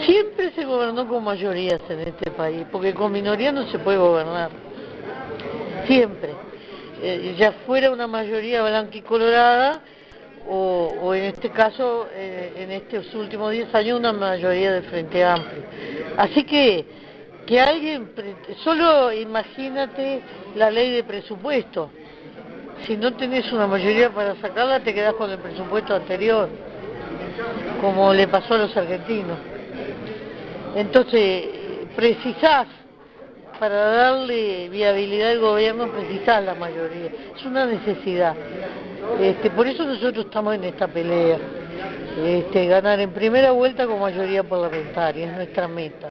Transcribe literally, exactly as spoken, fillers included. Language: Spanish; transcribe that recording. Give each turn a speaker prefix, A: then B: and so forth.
A: Siempre se gobernó con mayorías en este país, porque con minoría no se puede gobernar. Siempre. Eh, ya fuera una mayoría blanca y colorada, o, o en este caso, eh, en estos últimos diez años, una mayoría de Frente Amplio. Así que, que alguien, solo imagínate la ley de presupuesto. Si no tenés una mayoría para sacarla, te quedás con el presupuesto anterior, como le pasó a los argentinos. Entonces, precisás, para darle viabilidad al gobierno, precisás la mayoría. Es una necesidad. Este, por eso nosotros estamos en esta pelea. Este, ganar en primera vuelta con mayoría parlamentaria, es nuestra meta.